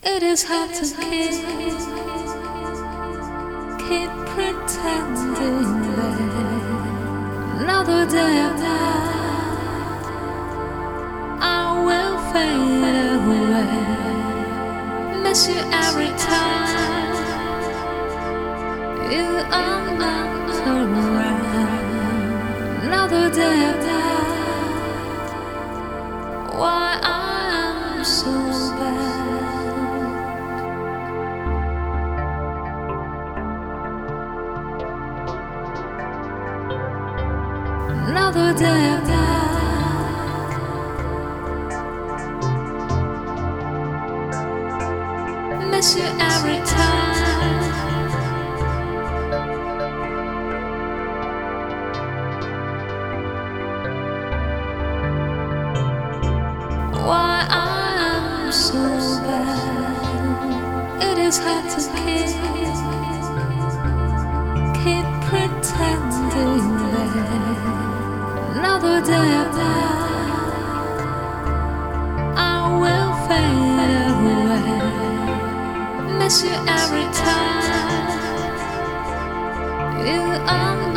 It is hard to keep pretending that another day of that I will fade away. Miss you every time you are not around. Another day of that, why I am so bad. Another day of that, miss you every time. Why I am so bad. It is hard to keep pretending that another day of that I will fade away. Miss you every time you are